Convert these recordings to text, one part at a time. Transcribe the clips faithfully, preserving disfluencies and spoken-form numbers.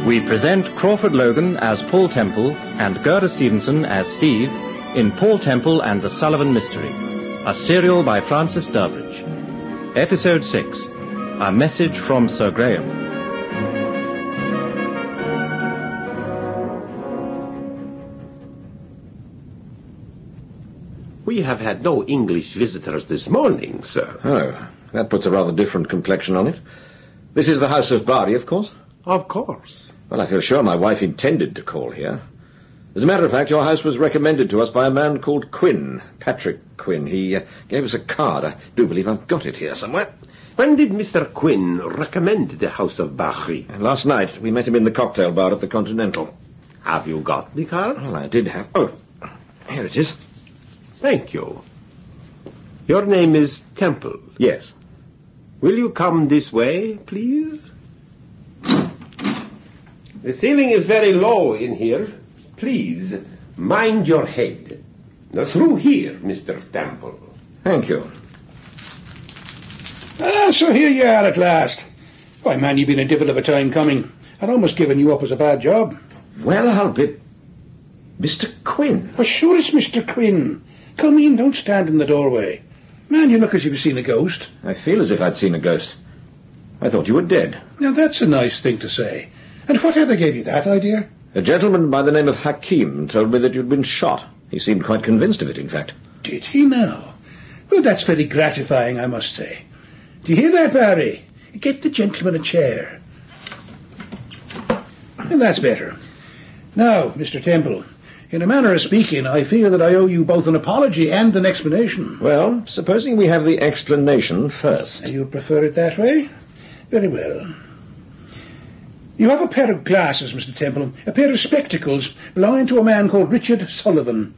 We present Crawford Logan as Paul Temple and Gerda Stevenson as Steve in Paul Temple and the Sullivan Mystery, a serial by Francis Durbridge. Episode six, A Message from Sir Graham. We have had no English visitors this morning, sir. Oh, that puts a rather different complexion on it. This is the House of Bari, of course? Of course. Well, I feel sure my wife intended to call here. As a matter of fact, your house was recommended to us by a man called Quinn, Patrick Quinn. He uh, gave us a card. I do believe I've got it here somewhere. When did Mister Quinn recommend the House of Bari? Last night. We met him in the cocktail bar at the Continental. Have you got the card? Well, I did have... Oh, here it is. Thank you. Your name is Temple? Yes. Will you come this way, please? The ceiling is very low in here. Please, mind your head. Now, through here, Mister Temple. Thank you. Ah, so here you are at last. Why, man, you've been a devil of a time coming. I'd almost given you up as a bad job. Well, I'll be... Mister Quinn. Well, sure it's Mister Quinn. Come in, don't stand in the doorway. Man, you look as if you've seen a ghost. I feel as if I'd seen a ghost. I thought you were dead. Now, that's a nice thing to say. And whatever gave you that idea? A gentleman by the name of Hakim told me that you'd been shot. He seemed quite convinced of it, in fact. Did he now? Well, that's very gratifying, I must say. Do you hear that, Barry? Get the gentleman a chair. And that's better. Now, Mister Temple, in a manner of speaking, I feel that I owe you both an apology and an explanation. Well, supposing we have the explanation first. You prefer it that way? Very well. You have a pair of glasses, Mister Temple, a pair of spectacles belonging to a man called Richard Sullivan.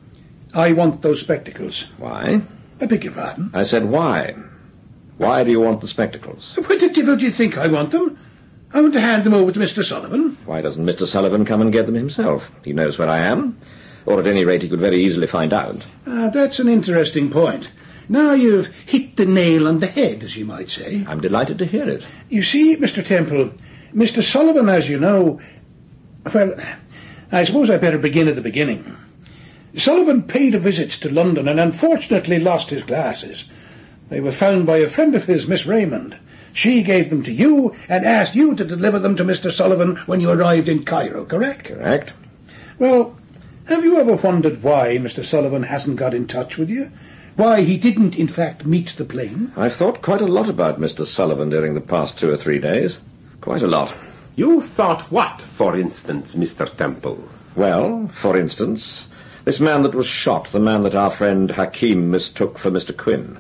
I want those spectacles. Why? I beg your pardon? I said why. Why do you want the spectacles? What the devil do you think I want them? I want to hand them over to Mister Sullivan. Why doesn't Mister Sullivan come and get them himself? He knows where I am. Or at any rate, he could very easily find out. Ah, that's an interesting point. Now you've hit the nail on the head, as you might say. I'm delighted to hear it. You see, Mister Temple, Mister Sullivan, as you know... Well, I suppose I'd better begin at the beginning. Sullivan paid a visit to London and unfortunately lost his glasses. They were found by a friend of his, Miss Raymond. She gave them to you and asked you to deliver them to Mister Sullivan when you arrived in Cairo, correct? Correct. Well, have you ever wondered why Mister Sullivan hasn't got in touch with you? Why he didn't, in fact, meet the plane? I've thought quite a lot about Mister Sullivan during the past two or three days. Quite a lot. You thought what, for instance, Mister Temple? Well, for instance, this man that was shot, the man that our friend Hakim mistook for Mister Quinn.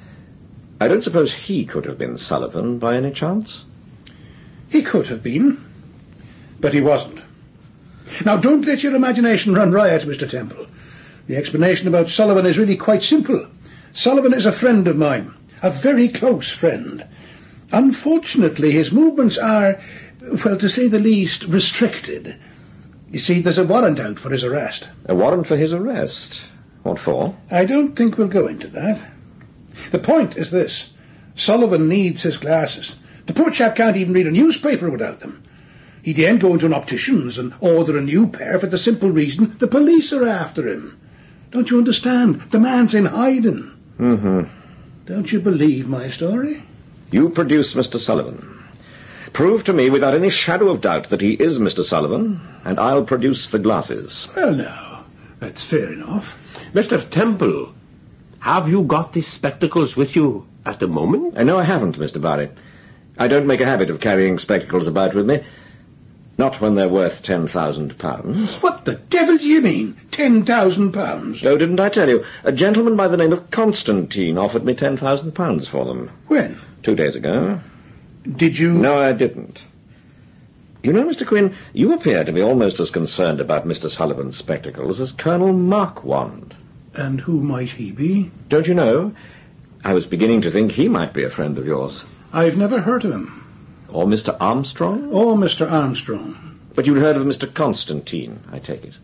I don't suppose he could have been Sullivan by any chance? He could have been, but he wasn't. Now, don't let your imagination run riot, Mister Temple. The explanation about Sullivan is really quite simple. Sullivan is a friend of mine, a very close friend. Unfortunately, his movements are, well, to say the least, restricted. You see, there's a warrant out for his arrest. A warrant for his arrest? What for? I don't think we'll go into that. The point is this. Sullivan needs his glasses. The poor chap can't even read a newspaper without them. He then go into an optician's and order a new pair for the simple reason the police are after him. Don't you understand? The man's in hiding. Mm-hmm. Don't you believe my story? You produce Mister Sullivan. Prove to me without any shadow of doubt that he is Mister Sullivan, and I'll produce the glasses. Well, now, that's fair enough. Mister Temple, have you got these spectacles with you at the moment? Uh, no, I haven't, Mister Barry. I don't make a habit of carrying spectacles about with me. Not when they're worth ten thousand pounds. What the devil do you mean, ten thousand pounds? Oh, didn't I tell you? A gentleman by the name of Constantine offered me ten thousand pounds for them. When? Two days ago. Did you... No, I didn't. You know, Mister Quinn, you appear to be almost as concerned about Mister Sullivan's spectacles as Colonel Marquand. And who might he be? Don't you know? I was beginning to think he might be a friend of yours. I've never heard of him. Or Mister Armstrong? Or Mister Armstrong. But you'd heard of Mister Constantine, I take it.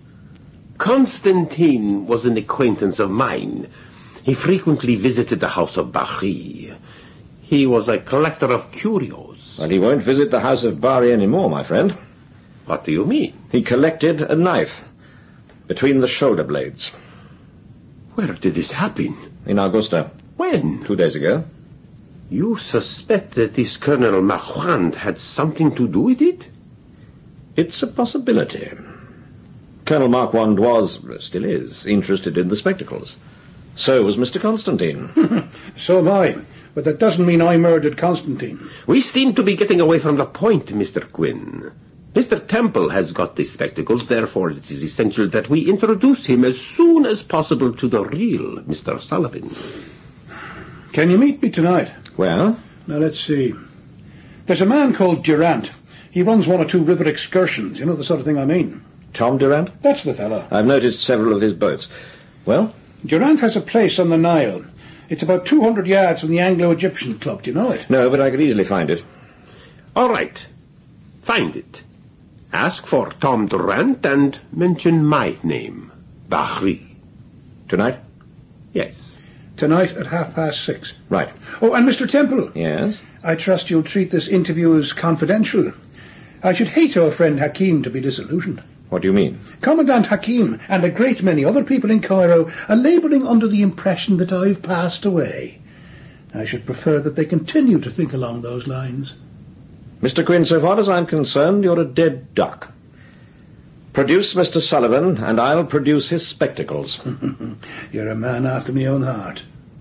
Constantine was an acquaintance of mine. He frequently visited the House of Bari. He was a collector of curios. Well, he won't visit the House of Bari anymore, my friend. What do you mean? He collected a knife between the shoulder blades. Where did this happen? In Augusta. When? Two days ago. You suspect that this Colonel Marquand had something to do with it? It's a possibility. Colonel Marquand was, still is, interested in the spectacles. So was Mister Constantine. So am I. But that doesn't mean I murdered Constantine. We seem to be getting away from the point, Mister Quinn. Mister Temple has got the spectacles, therefore it is essential that we introduce him as soon as possible to the real Mister Sullivan. Can you meet me tonight? Well? Now, let's see. There's a man called Durant. He runs one or two river excursions. You know the sort of thing I mean. Tom Durant? That's the fellow. I've noticed several of his boats. Well? Durant has a place on the Nile. It's about two hundred yards from the Anglo-Egyptian Club. Do you know it? No, but I could easily find it. All right. Find it. Ask for Tom Durant and mention my name, Bahri. Tonight? Yes. Tonight at half past six. Right. Oh, and Mister Temple. Yes? I trust you'll treat this interview as confidential. I should hate our friend Hakim to be disillusioned. What do you mean? Commandant Hakim and a great many other people in Cairo are labouring under the impression that I've passed away. I should prefer that they continue to think along those lines. Mister Quinn, so far as I'm concerned, you're a dead duck. Produce Mister Sullivan, and I'll produce his spectacles. You're a man after my own heart.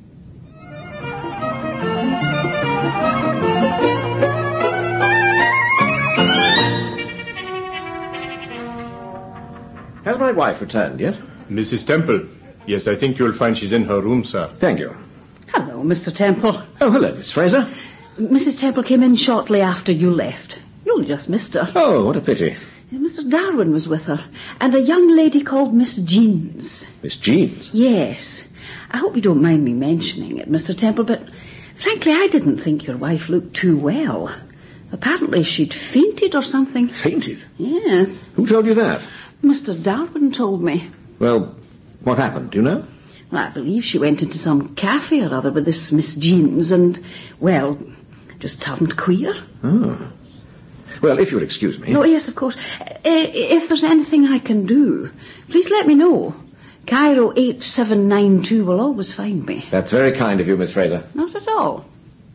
Has my wife returned yet? Missus Temple. Yes, I think you'll find she's in her room, sir. Thank you. Hello, Mister Temple. Oh, hello, Miss Fraser. Missus Temple came in shortly after you left. You'll just missed her. Oh, what a pity. Mister Darwin was with her, and a young lady called Miss Jeans. Miss Jeans? Yes. I hope you don't mind me mentioning it, Mister Temple, but frankly, I didn't think your wife looked too well. Apparently she'd fainted or something. Fainted? Yes. Who told you that? Mister Darwin told me. Well, what happened, do you know? Well, I believe she went into some cafe or other with this Miss Jeans and, well, just turned queer. Oh. Well, if you'll excuse me... No, yes, of course. Uh, if there's anything I can do, please let me know. Cairo eight seven nine two will always find me. That's very kind of you, Miss Fraser. Not at all.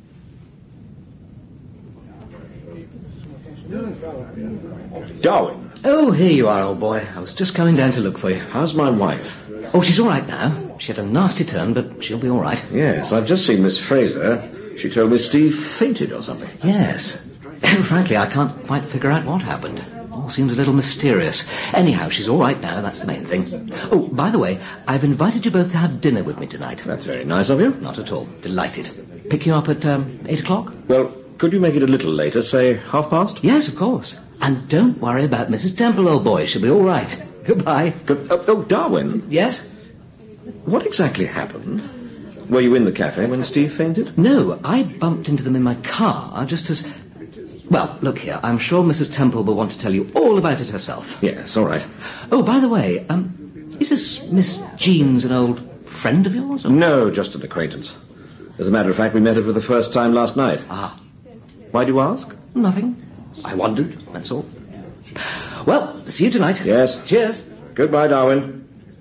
Darwin. Oh, here you are, old boy. I was just coming down to look for you. How's my wife? Oh, she's all right now. She had a nasty turn, but she'll be all right. Yes, I've just seen Miss Fraser. She told me Steve fainted or something. Yes. Frankly, I can't quite figure out what happened. All seems a little mysterious. Anyhow, she's all right now. That's the main thing. Oh, by the way, I've invited you both to have dinner with me tonight. That's very nice of you. Not at all. Delighted. Pick you up at um, eight o'clock? Well, could you make it a little later, say half past? Yes, of course. And don't worry about Missus Temple, old boy. She'll be all right. Goodbye. Good. Oh, oh, Darwin. Yes? What exactly happened? Were you in the cafe when Steve fainted? No, I bumped into them in my car just as... Well, look here, I'm sure Missus Temple will want to tell you all about it herself. Yes, all right. Oh, by the way, um, is this Miss Jeans an old friend of yours? Or... No, just an acquaintance. As a matter of fact, we met her for the first time last night. Ah. Why do you ask? Nothing. I wondered, that's all. Well, see you tonight. Yes. Cheers. Goodbye, Darwin.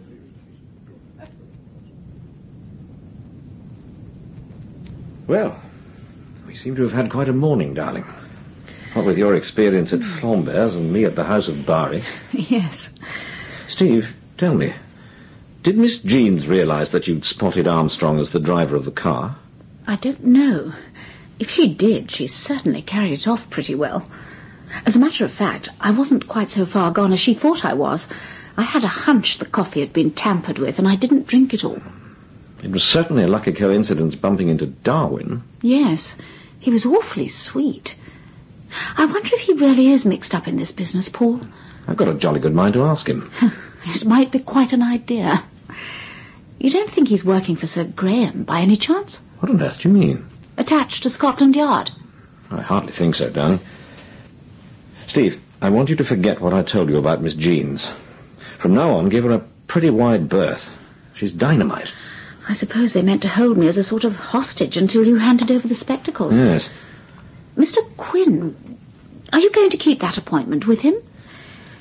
Well, we seem to have had quite a morning, darling. What with your experience at Flambert's and me at the house of Bari. Yes. Steve, tell me, did Miss Jeans realize that you'd spotted Armstrong as the driver of the car? I don't know. If she did, she certainly carried it off pretty well. As a matter of fact, I wasn't quite so far gone as she thought I was. I had a hunch the coffee had been tampered with, and I didn't drink it all. It was certainly a lucky coincidence bumping into Darwin. Yes, he was awfully sweet. I wonder if he really is mixed up in this business, Paul. I've got a jolly good mind to ask him. It might be quite an idea. You don't think he's working for Sir Graham, by any chance? What on earth do you mean? Attached to Scotland Yard? I hardly think so, darling. Steve, I want you to forget what I told you about Miss Jeans. From now on, give her a pretty wide berth. She's dynamite. I suppose they meant to hold me as a sort of hostage until you handed over the spectacles. Yes. Mister Quinn, are you going to keep that appointment with him?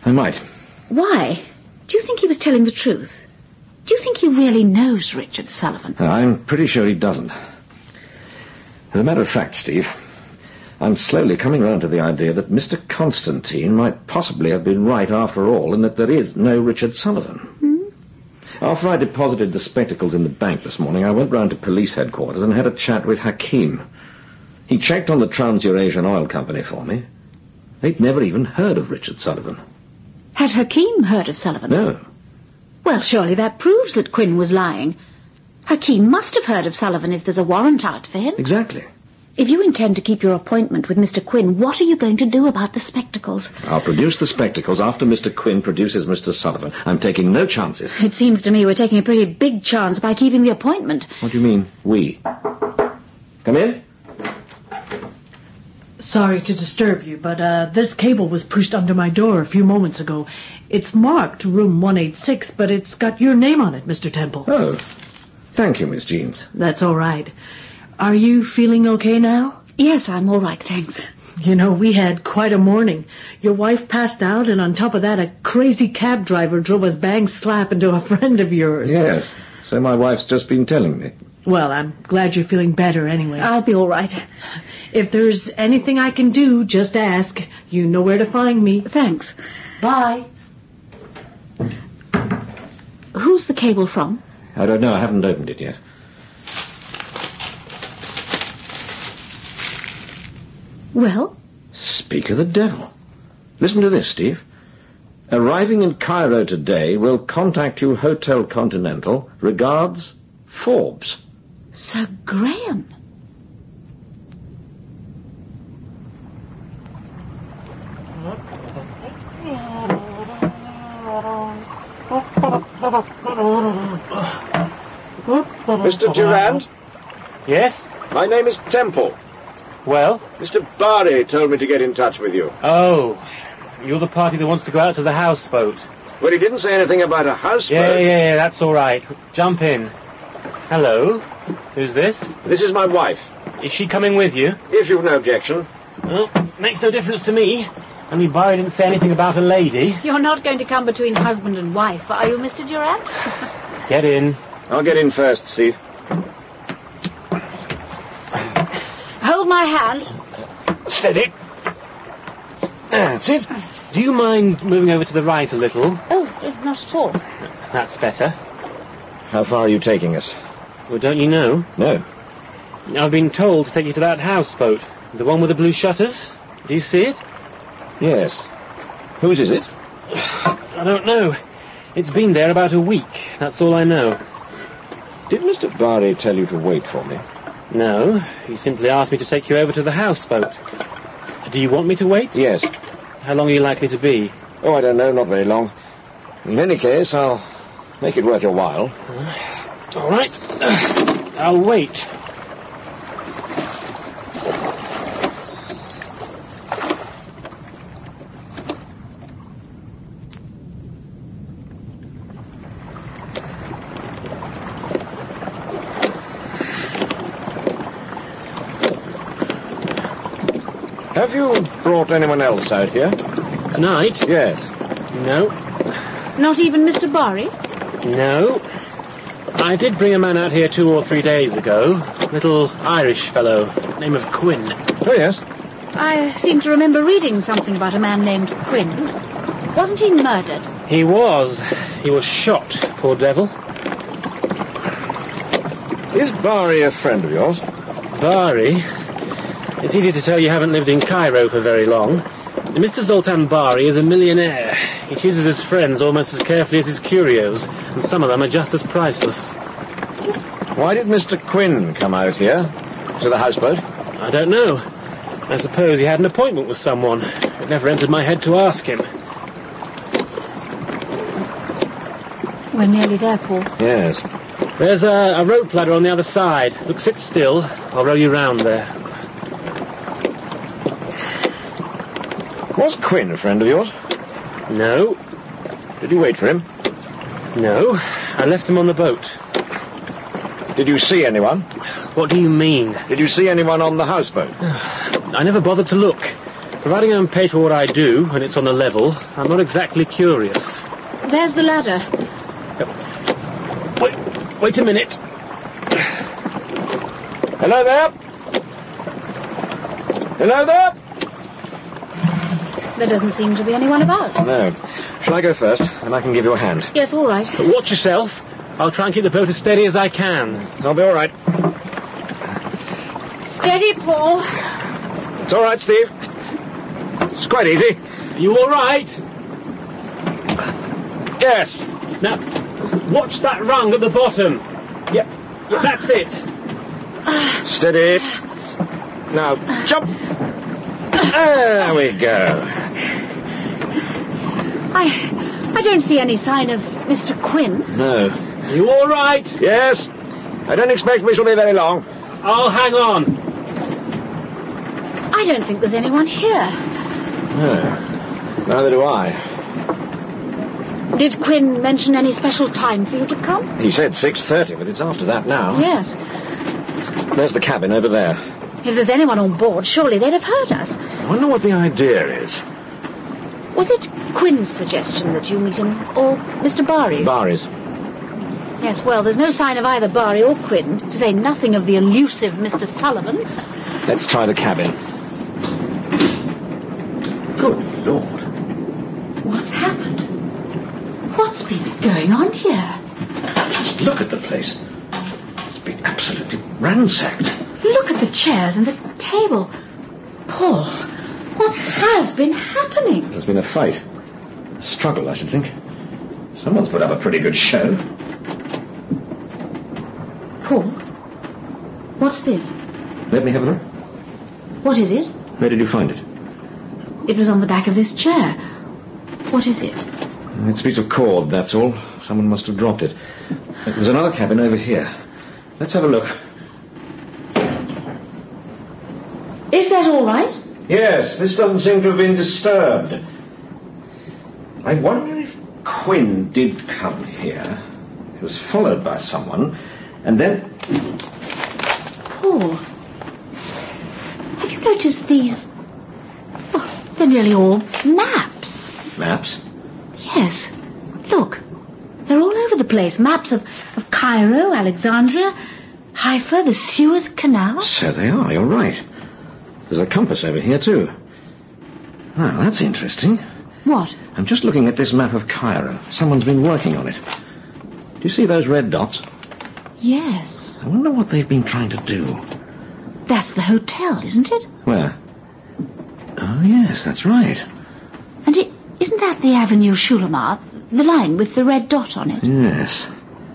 I might. Why? Do you think he was telling the truth? Do you think he really knows Richard Sullivan? I'm pretty sure he doesn't. As a matter of fact, Steve, I'm slowly coming round to the idea that Mister Constantine might possibly have been right after all, and that there is no Richard Sullivan. Hmm? After I deposited the spectacles in the bank this morning, I went round to police headquarters and had a chat with Hakim. He checked on the Trans-Eurasian Oil Company for me. They'd never even heard of Richard Sullivan. Had Hakim heard of Sullivan? No. Well, surely that proves that Quinn was lying. Hakim must have heard of Sullivan if there's a warrant out for him. Exactly. If you intend to keep your appointment with Mister Quinn, what are you going to do about the spectacles? I'll produce the spectacles after Mister Quinn produces Mister Sullivan. I'm taking no chances. It seems to me we're taking a pretty big chance by keeping the appointment. What do you mean, we? Come in. Sorry to disturb you, but uh, this cable was pushed under my door a few moments ago. It's marked room one eighty-six, but it's got your name on it, Mister Temple. Oh, thank you, Miss Jeans. That's all right. Are you feeling okay now? Yes, I'm all right, thanks. You know, we had quite a morning. Your wife passed out, and on top of that, a crazy cab driver drove us bang slap into a friend of yours. Yes, so my wife's just been telling me. Well, I'm glad you're feeling better anyway. I'll be all right. If there's anything I can do, just ask. You know where to find me. Thanks. Bye. Who's the cable from? I don't know. I haven't opened it yet. Well? Speak of the devil. Listen to this, Steve. Arriving in Cairo today, will contact you Hotel Continental. Regards, Forbes. Sir Graham. Mister Durand? Yes? My name is Temple. Well? Mister Barry told me to get in touch with you. Oh, you're the party that wants to go out to the houseboat. Well, he didn't say anything about a houseboat. Yeah, yeah, yeah, that's all right. Jump in. Hello? Who's this? This is my wife, Is she coming with you? if you've no objection. Well, makes no difference to me. Only Barry didn't say anything about a lady. You're not going to come between husband and wife, are you, Mister Durant? Get in. I'll get in first, Steve. Hold my hand. Steady. That's it. Do you mind moving over to the right a little? Oh, not at all. That's better. How far are you taking us? Well, don't you know? No. I've been told to take you to that houseboat. The one with the blue shutters. Do you see it? Yes. Whose is it? I don't know. It's been there about a week. That's all I know. Did Mister Barry tell you to wait for me? No, he simply asked me to take you over to the houseboat. Do you want me to wait? Yes. How long are you likely to be? Oh, I don't know, not very long. In any case, I'll make it worth your while. All right. I'll wait. Have you brought anyone else out here? Tonight? Yes. No. Not even Mister Barry? No. I did bring a man out here two or three days ago. Little Irish fellow, name of Quinn. Oh, yes. I seem to remember reading something about a man named Quinn. Wasn't he murdered? He was. He was shot, poor devil. Is Barry a friend of yours? Barry? It's easy to tell you haven't lived in Cairo for very long. Mister Zoltan Barry is a millionaire. He chooses his friends almost as carefully as his curios, and some of them are just as priceless. Why did Mister Quinn come out here? To the houseboat? I don't know. I suppose he had an appointment with someone. It never entered my head to ask him. We're nearly there, Paul. Yes. There's a, a rope ladder on the other side. Look, sit still. I'll row you round there. Was Quinn a friend of yours? No. Did you wait for him? No. I left him on the boat. Did you see anyone? What do you mean? Did you see anyone on the houseboat? I never bothered to look. Providing I'm paid for what I do, and it's on the level, I'm not exactly curious. There's the ladder. Wait, wait a minute. Hello there? Hello there? There doesn't seem to be anyone about. No. Shall I go first, and I can give you a hand? Yes, all right. But watch yourself. I'll try and keep the boat as steady as I can. I'll be all right. Steady, Paul. It's all right, Steve. It's quite easy. Are you all right? Yes. Now, watch that rung at the bottom. Yep. That's it. Steady. Now, jump. There we go. I, I don't see any sign of Mister Quinn. No. Are you all right? Yes. I don't expect we shall be very long. I'll hang on. I don't think there's anyone here. No. Neither do I. Did Quinn mention any special time for you to come? He said six thirty, but it's after that now. Yes. There's the cabin over there. If there's anyone on board, surely they'd have heard us. I wonder what the idea is. Was it Quinn's suggestion that you meet him, or Mister Barry's? Barry's. Yes, well, there's no sign of either Barry or Quinn, to say nothing of the elusive Mister Sullivan. Let's try the cabin. Good Lord. What's happened? What's been going on here? Just look at the place. It's been absolutely ransacked. Look at the chairs and the table. Paul, what has been happening? There's been a fight. A struggle, I should think. Someone's put up a pretty good show. Paul, what's this? Let me have a look. What is it? Where did you find it? It was on the back of this chair. What is it? It's a piece of cord, that's all. Someone must have dropped it. There's another cabin over here. Let's have a look. Is that all right? Yes, this doesn't seem to have been disturbed. I wonder if Quinn did come here. He was followed by someone, and then... Paul, have you noticed these... Oh, they're nearly all maps. Maps? Yes. Look, they're all over the place. Maps of, of Cairo, Alexandria, Haifa, the Suez Canal. So they are, you're right. There's a compass over here, too. Now, that's interesting. What? I'm just looking at this map of Cairo. Someone's been working on it. Do you see those red dots? Yes. I wonder what they've been trying to do. That's the hotel, isn't it? Where? Oh, yes, that's right. And it, isn't that the Avenue Shulamar, the line with the red dot on it? Yes.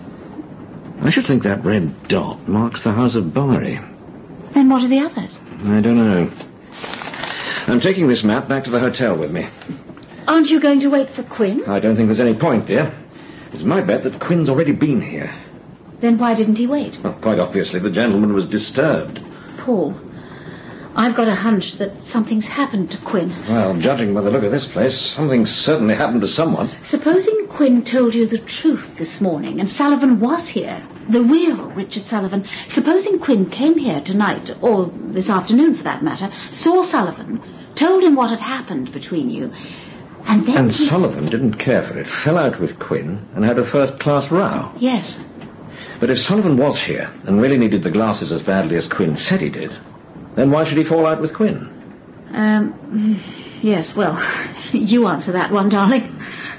I should think that red dot marks the house of Bari. Then what are the others? I don't know. I'm taking this map back to the hotel with me. Aren't you going to wait for Quinn? I don't think there's any point, dear. It's my bet that Quinn's already been here. Then why didn't he wait? Well, quite obviously the gentleman was disturbed. Paul, I've got a hunch that something's happened to Quinn. Well, judging by the look of this place, something's certainly happened to someone. Supposing Quinn told you the truth this morning and Sullivan was here, the real Richard Sullivan. Supposing Quinn came here tonight, or this afternoon for that matter, saw Sullivan, told him what had happened between you, and then... And he... Sullivan didn't care for it, fell out with Quinn, and had a first-class row. Yes. But if Sullivan was here, and really needed the glasses as badly as Quinn said he did, then why should he fall out with Quinn? Um, yes, well, you answer that one, darling.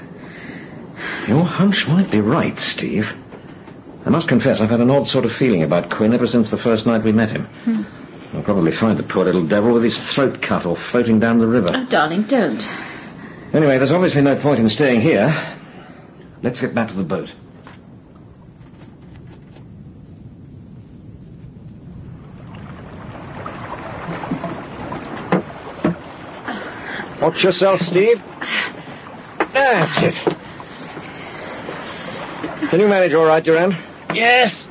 Your hunch might be right, Steve. I must confess I've had an odd sort of feeling about Quinn ever since the first night we met him. Hmm. I'll probably find the poor little devil with his throat cut or floating down the river. Oh, darling, don't. Anyway, there's obviously no point in staying here. Let's get back to the boat. Watch yourself, Steve. That's it. Can you manage all right, Durand? Yes.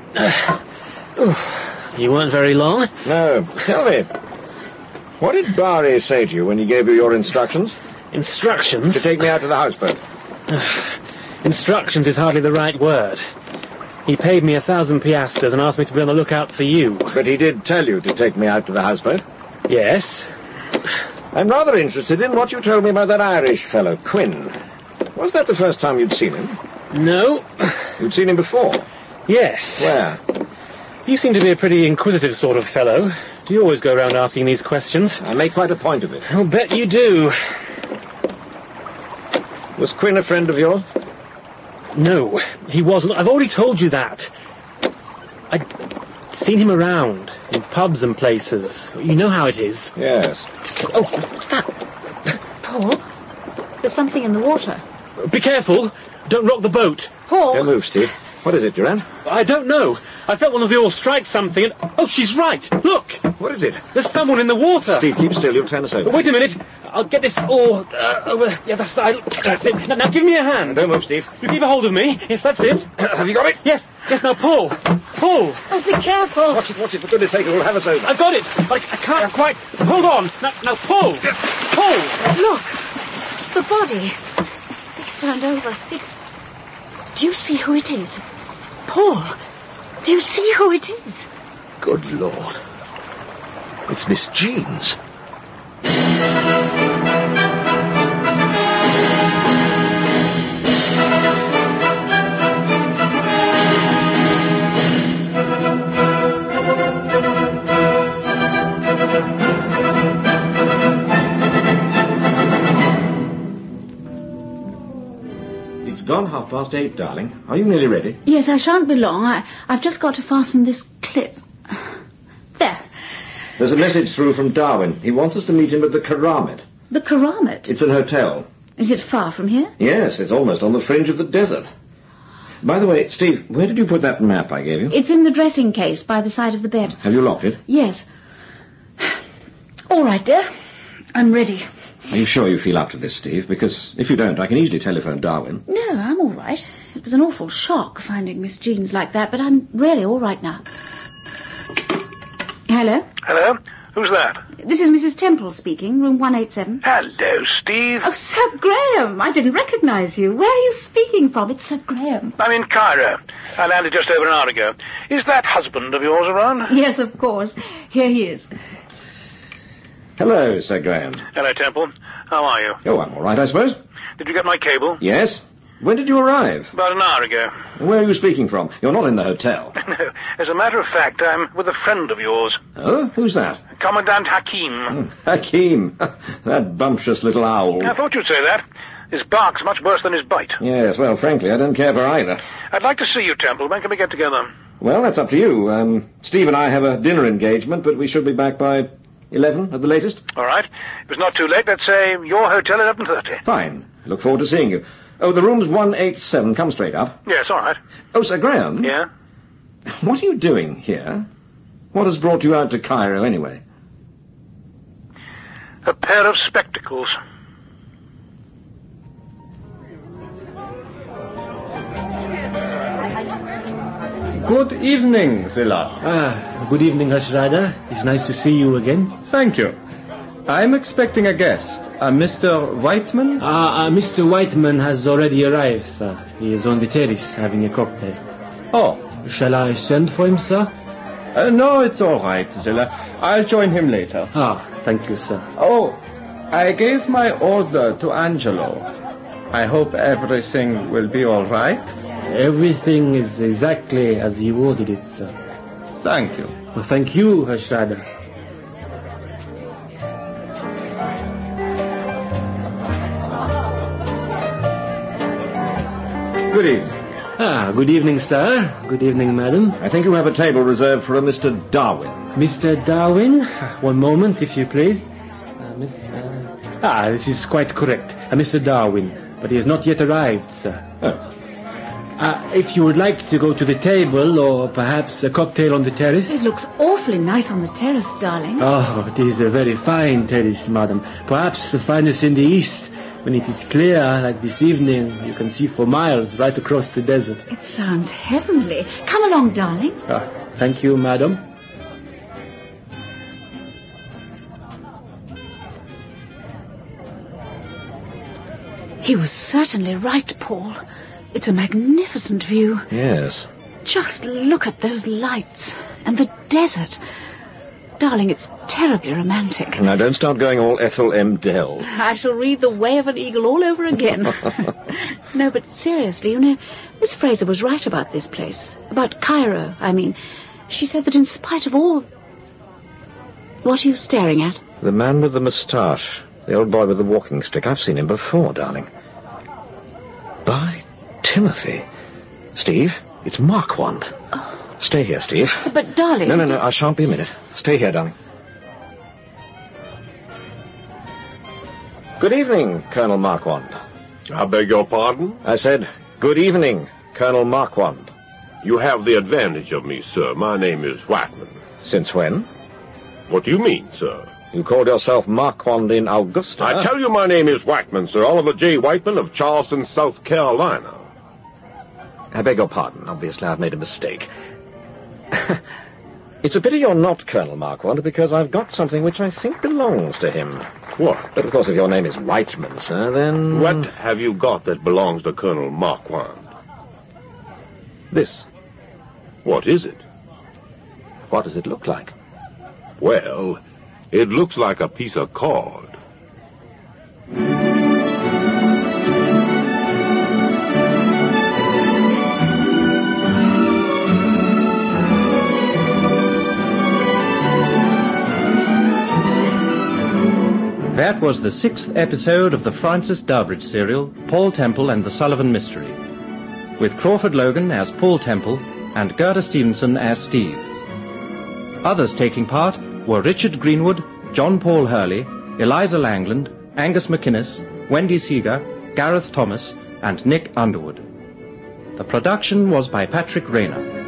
You weren't very long? No. Tell me, what did Bari say to you when he gave you your instructions? Instructions? To take me out to the houseboat. Instructions is hardly the right word. He paid me a thousand piastres and asked me to be on the lookout for you. But he did tell you to take me out to the houseboat? Yes. I'm rather interested in what you told me about that Irish fellow, Quinn. Was that the first time you'd seen him? No. You'd seen him before? Yes. Where? You seem to be a pretty inquisitive sort of fellow. Do you always go around asking these questions? I make quite a point of it. I'll bet you do. Was Quinn a friend of yours? No, he wasn't. I've already told you that. I'd seen him around, in pubs and places. You know how it is. Yes. Oh, what's that? Paul, there's something in the water. Be careful. Don't rock the boat. Paul! Don't move, Steve. What is it, Durant? I don't know. I felt one of the oars strike something and... Oh, she's right. Look. What is it? There's someone in the water. Steve, keep still. You'll turn us over. Wait a minute. I'll get this oar uh, over the other side. That's it. Now, now give me a hand. Don't move, Steve. You keep a hold of me. Yes, that's it. Have you got it? Yes. Yes, now pull. Pull. Oh, be careful. Watch it, watch it. For goodness sake, it will have us over. I've got it. I, I can't quite... Hold on. Now, now pull. Pull. Look, the body. It's turned over. It's... Do you see who it is? Paul, do you see who it is? Good Lord. It's Miss Jeans. It's gone half past eight, darling. Are you nearly ready? Yes, I shan't be long. I, I've just got to fasten this clip. There. There's a message through from Darwin. He wants us to meet him at the Karamet. The Karamet? It's an hotel. Is it far from here? Yes, it's almost on the fringe of the desert. By the way, Steve, where did you put that map I gave you? It's in the dressing case by the side of the bed. Have you locked it? Yes. All right, dear. I'm ready. Are you sure you feel up to this, Steve? Because if you don't, I can easily telephone Darwin. No, I'm all right. It was an awful shock finding Miss Jeans like that, but I'm really all right now. Hello? Hello? Who's that? This is Missus Temple speaking, room one eighty-seven. Hello, Steve. Oh, Sir Graham! I didn't recognise you. Where are you speaking from? It's Sir Graham. I'm in Cairo. I landed just over an hour ago. Is that husband of yours around? Yes, of course. Here he is. Hello, Sir Graham. Hello, Temple. How are you? Oh, I'm all right, I suppose. Did you get my cable? Yes. When did you arrive? About an hour ago. Where are you speaking from? You're not in the hotel. No. As a matter of fact, I'm with a friend of yours. Oh? Who's that? Commandant Hakim. Oh, Hakim. That bumptious little owl. I thought you'd say that. His bark's much worse than his bite. Yes, well, frankly, I don't care for either. I'd like to see you, Temple. When can we get together? Well, that's up to you. Um, Steve and I have a dinner engagement, but we should be back by eleven at the latest. All right. If it's not too late, let's say your hotel at eleven thirty. Fine. I look forward to seeing you. Oh, the room's one eighty-seven. Come straight up. Yes, all right. Oh, Sir Graham. Yeah? What are you doing here? What has brought you out to Cairo, anyway? A pair of spectacles. Good evening, Zilla. Ah, good evening, Hashrada. It's nice to see you again. Thank you. I'm expecting a guest, a Mister Whiteman. Ah, uh, Mister Whiteman has already arrived, sir. He is on the terrace having a cocktail. Oh. Shall I send for him, sir? Uh, no, it's all right, Zilla. I'll join him later. Ah, thank you, sir. Oh, I gave my order to Angelo. I hope everything will be all right. Everything is exactly as you ordered it, sir. Thank you. Well, thank you, Hashrada. Good evening. Ah, good evening, sir. Good evening, madam. I think you have a table reserved for a Mister Darwin. Mister Darwin? One moment, if you please. Uh, miss, uh... Ah, this is quite correct. Uh, Mister Darwin. But he has not yet arrived, sir. Oh. Uh, if you would like to go to the table, or perhaps a cocktail on the terrace. It looks awfully nice on the terrace, darling. Oh, it is a very fine terrace, madam. Perhaps the finest in the east. When it is clear, like this evening, you can see for miles right across the desert. It sounds heavenly. Come along, darling. Ah, thank you, madam. He was certainly right, Paul. It's a magnificent view. Yes. Just look at those lights and the desert. Darling, it's terribly romantic. Now, don't start going all Ethel M. Dell. I shall read The Way of an Eagle all over again. No, but seriously, you know, Miss Fraser was right about this place. About Cairo, I mean. She said that in spite of all... What are you staring at? The man with the moustache. The old boy with the walking stick. I've seen him before, darling. By Timothy. Steve, it's Marquand. Oh. Stay here, Steve. But, darling... No, no, no, I shan't be a minute. Stay here, darling. Good evening, Colonel Marquand. I beg your pardon? I said, good evening, Colonel Marquand. You have the advantage of me, sir. My name is Whiteman. Since when? What do you mean, sir? You called yourself Marquand in Augusta. I tell you my name is Whiteman, sir. Oliver J. Whiteman of Charleston, South Carolina. I beg your pardon. Obviously, I've made a mistake. It's a pity you're not Colonel Marquand, because I've got something which I think belongs to him. What? But, of course, if your name is Whiteman, sir, then... What have you got that belongs to Colonel Marquand? This. What is it? What does it look like? Well, it looks like a piece of cord. That was the sixth episode of the Francis Durbridge serial, Paul Temple and the Sullivan Mystery, with Crawford Logan as Paul Temple and Gerda Stevenson as Steve. Others taking part were Richard Greenwood, John Paul Hurley, Eliza Langland, Angus MacInnes, Wendy Seeger, Gareth Thomas, and Nick Underwood. The production was by Patrick Rayner.